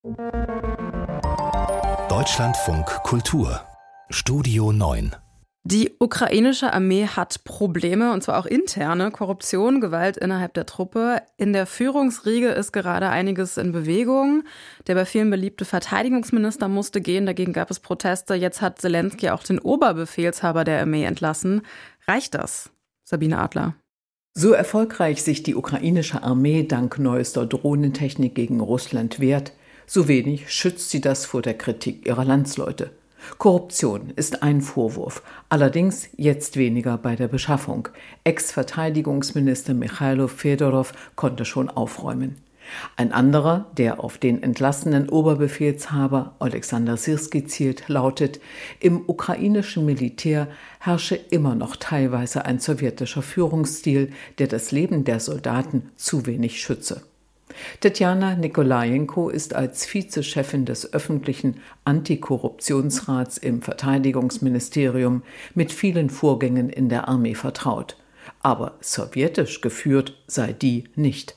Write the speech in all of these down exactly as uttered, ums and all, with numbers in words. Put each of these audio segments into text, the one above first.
Deutschlandfunk Kultur Studio neun. Die ukrainische Armee hat Probleme, und zwar auch interne Korruption, Gewalt innerhalb der Truppe. In der Führungsriege ist gerade einiges in Bewegung. Der bei vielen beliebte Verteidigungsminister musste gehen, dagegen gab es Proteste. Jetzt hat Selenskyj auch den Oberbefehlshaber der Armee entlassen. Reicht das? Sabine Adler. So erfolgreich sich die ukrainische Armee dank neuester Drohnentechnik gegen Russland wehrt, so wenig schützt sie das vor der Kritik ihrer Landsleute. Korruption ist ein Vorwurf, allerdings jetzt weniger bei der Beschaffung. Ex-Verteidigungsminister Michailo Fedorov konnte schon aufräumen. Ein anderer, der auf den entlassenen Oberbefehlshaber Oleksandr Syrskij zielt, lautet: Im ukrainischen Militär herrsche immer noch teilweise ein sowjetischer Führungsstil, der das Leben der Soldaten zu wenig schütze. Tetjana Nikolajenko ist als Vizechefin des öffentlichen Antikorruptionsrats im Verteidigungsministerium mit vielen Vorgängen in der Armee vertraut. Aber sowjetisch geführt sei die nicht.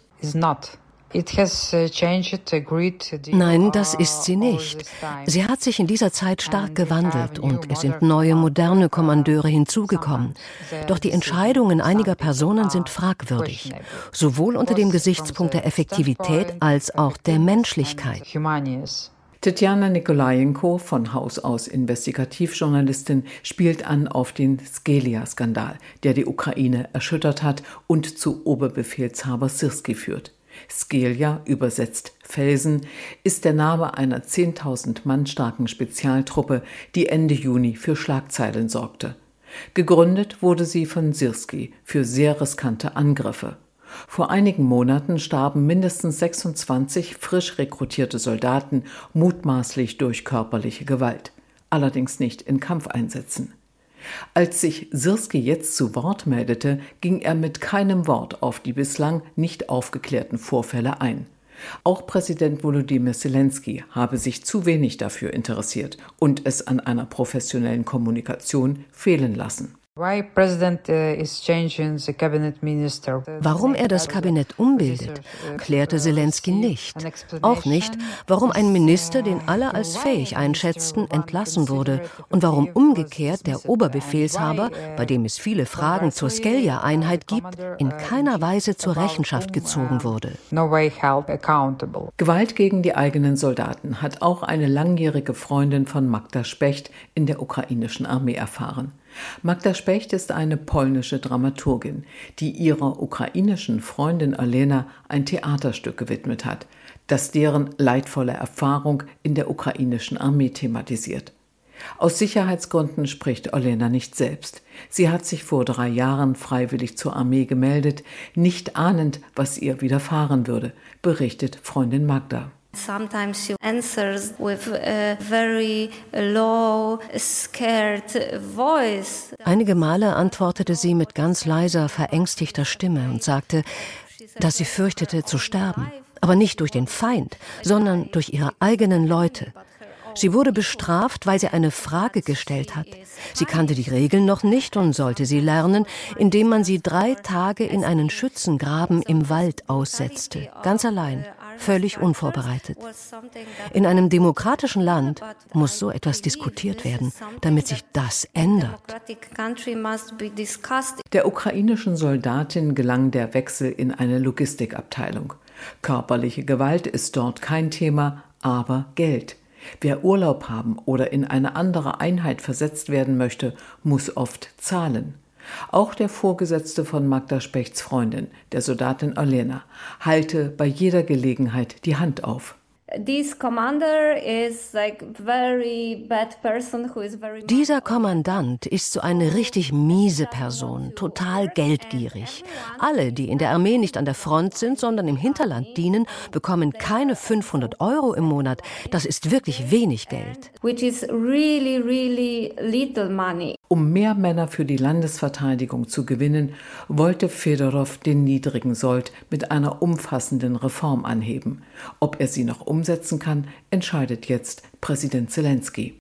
Nein, das ist sie nicht. Sie hat sich in dieser Zeit stark gewandelt und es sind neue, moderne Kommandeure hinzugekommen. Doch die Entscheidungen einiger Personen sind fragwürdig, sowohl unter dem Gesichtspunkt der Effektivität als auch der Menschlichkeit. Tetjana Nikolajenko, von Haus aus Investigativjournalistin, spielt an auf den Skelia-Skandal, der die Ukraine erschüttert hat und zu Oberbefehlshaber Syrskij führt. Skelia, übersetzt Felsen, ist der Name einer zehntausend Mann starken Spezialtruppe, die Ende Juni für Schlagzeilen sorgte. Gegründet wurde sie von Syrskij für sehr riskante Angriffe. Vor einigen Monaten starben mindestens sechsundzwanzig frisch rekrutierte Soldaten mutmaßlich durch körperliche Gewalt, allerdings nicht in Kampfeinsätzen. Als sich Syrskij jetzt zu Wort meldete, ging er mit keinem Wort auf die bislang nicht aufgeklärten Vorfälle ein. Auch Präsident Volodymyr Selenskyj habe sich zu wenig dafür interessiert und es an einer professionellen Kommunikation fehlen lassen. Warum er das Kabinett umbildet, klärte Selenskyj nicht. Auch nicht, warum ein Minister, den alle als fähig einschätzten, entlassen wurde und warum umgekehrt der Oberbefehlshaber, bei dem es viele Fragen zur Skelia-Einheit gibt, in keiner Weise zur Rechenschaft gezogen wurde. Gewalt gegen die eigenen Soldaten hat auch eine langjährige Freundin von Magda Specht in der ukrainischen Armee erfahren. Magda Specht ist eine polnische Dramaturgin, die ihrer ukrainischen Freundin Olena ein Theaterstück gewidmet hat, das deren leidvolle Erfahrung in der ukrainischen Armee thematisiert. Aus Sicherheitsgründen spricht Olena nicht selbst. Sie hat sich vor drei Jahren freiwillig zur Armee gemeldet, nicht ahnend, was ihr widerfahren würde, berichtet Freundin Magda. Sometimes she answers with a very low, scared voice. Einige Male antwortete sie mit ganz leiser, verängstigter Stimme und sagte, dass sie fürchtete zu sterben, aber nicht durch den Feind, sondern durch ihre eigenen Leute. Sie wurde bestraft, weil sie eine Frage gestellt hat. Sie kannte die Regeln noch nicht und sollte sie lernen, indem man sie drei Tage in einen Schützengraben im Wald aussetzte, ganz allein. Völlig unvorbereitet. In einem demokratischen Land muss so etwas diskutiert werden, damit sich das ändert. Der ukrainischen Soldatin gelang der Wechsel in eine Logistikabteilung. Körperliche Gewalt ist dort kein Thema, aber Geld. Wer Urlaub haben oder in eine andere Einheit versetzt werden möchte, muss oft zahlen. Auch der Vorgesetzte von Magda Spechts Freundin, der Soldatin Olena, halte bei jeder Gelegenheit die Hand auf. Dieser Kommandant ist so eine richtig miese Person, total geldgierig. Alle, die in der Armee nicht an der Front sind, sondern im Hinterland dienen, bekommen keine fünfhundert Euro im Monat. Das ist wirklich wenig Geld. Um mehr Männer für die Landesverteidigung zu gewinnen, wollte Fedorov den niedrigen Sold mit einer umfassenden Reform anheben. Ob er sie noch umsetzen kann, entscheidet jetzt Präsident Selenskyj.